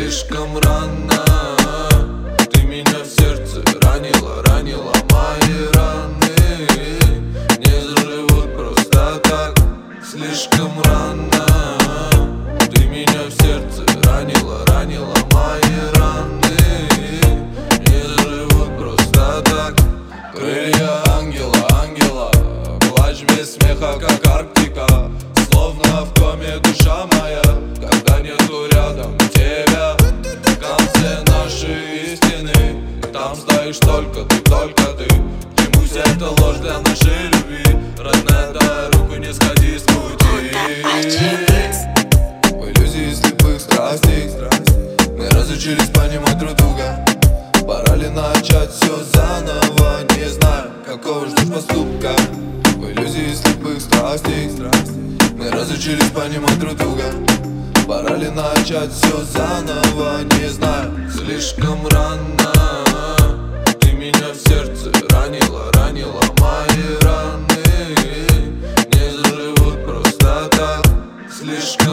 слишком рано. Ты меня в сердце ранила, ранила. Мои раны не заживут просто так. Слишком рано. Ты меня в сердце ранила, ранила. Мои раны не заживут просто так. Крылья ангела, ангела, плачь без смеха, как Арктика. Словно в коме душа моя, когда нету рядом тебя. В конце нашей истины там стоишь только ты, только ты. К чему вся эта ложь для нашей любви? Родная, дай руку, не сходи с пути. В иллюзии слепых страстей мы разучились понимать друг друга. Пора ли начать все заново? Не знаю, какого ждешь поступка. В иллюзии слепых страстей мы разучились понимать друг друга. Пора ли начать все заново? Не знаю. Слишком рано. Ты меня в сердце ранила, ранила. Мои раны не заживут просто так. Слишком